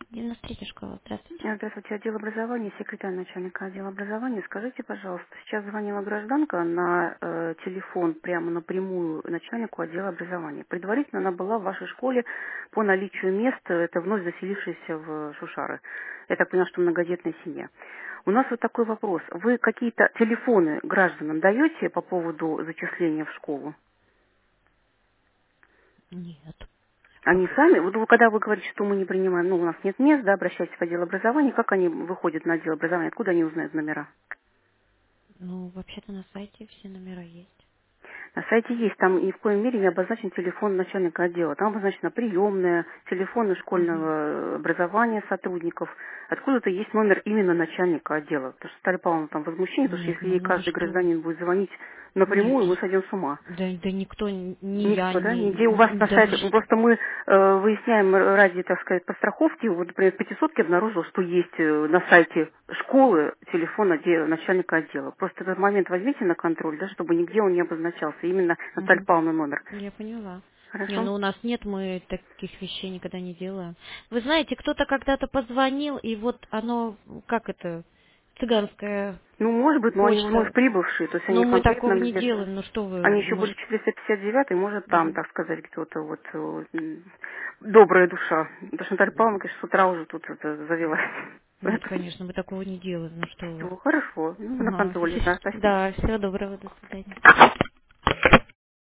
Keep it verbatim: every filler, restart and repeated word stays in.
девяносто третья школа, здравствуйте. Э, Здравствуйте, отдел образования, секретарь начальника отдела образования. Скажите, пожалуйста, сейчас звонила гражданка на э, телефон прямо напрямую начальнику отдела образования. Предварительно она была в вашей школе по наличию мест, это вновь заселившиеся в Шушары. Я так поняла, что многодетная семья. У нас вот такой вопрос. Вы какие-то телефоны гражданам даете по поводу зачисления в школу? Нет. Они Как? сами, вот вы- когда вы говорите, что мы не принимаем, ну, у нас нет мест, да, обращайтесь в отдел образования, как они выходят на отдел образования, откуда они узнают номера? Ну, вообще-то на сайте все номера есть. На сайте есть, там ни в коем мере не обозначен телефон начальника отдела. Там обозначена приемная, телефоны Угу. школьного образования сотрудников. Откуда-то есть номер именно начальника отдела. Потому что Наталья Павловна там возмущение, потому что Нет, если ну, ей ну вы каждый что? гражданин будет звонить Нет. напрямую, мы сойдем с ума. Да, да никто, ни я, Никто, да? ни... Нигде у вас на Да вы сайте, ну, ж- просто мы э, выясняем ради, так сказать, подстраховки, вот, например, в пятисотке обнаружил, что есть э, на сайте школы телефон отде- начальника отдела. Просто этот момент возьмите на контроль, да, чтобы нигде он не обозначался, именно Наталья Мгм. Павловна номер. Я поняла. Не, Хорошо? ну у нас нет, мы таких вещей никогда не делаем. Вы знаете, кто-то когда-то позвонил, и вот оно, как это, цыганская Ну, может быть, но они вновь почта. прибывшие, то есть Но они мы такого конкретно не где-то... делаем, ну что Они вы, еще были может... в четыреста пятьдесят девять, может, там, Мгм. так сказать, кто-то вот э, м, добрая душа. Потому что Наталья Павловна, конечно, с утра уже тут это завелась. Нет, конечно, мы такого не делаем, ну что вы. Все, хорошо. Ну, на Ага, контроле, да, спасибо. да, всего доброго, до свидания.